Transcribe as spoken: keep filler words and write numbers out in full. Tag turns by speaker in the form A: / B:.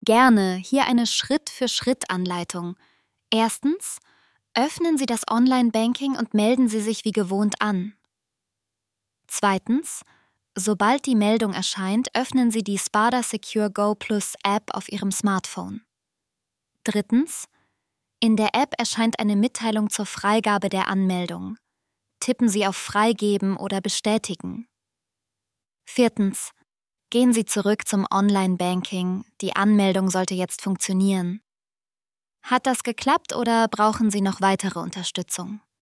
A: Gerne, hier eine Schritt-für-Schritt-Anleitung. Erstens, öffnen Sie das Online-Banking und melden Sie sich wie gewohnt an. Zweitens, sobald die Meldung erscheint, öffnen Sie die Spada Secure Go Plus App auf Ihrem Smartphone. Drittens, in der App erscheint eine Mitteilung zur Freigabe der Anmeldung. Tippen Sie auf Freigeben oder Bestätigen. Viertens, gehen Sie zurück zum Online-Banking. Die Anmeldung sollte jetzt funktionieren. Hat das geklappt oder brauchen Sie noch weitere Unterstützung?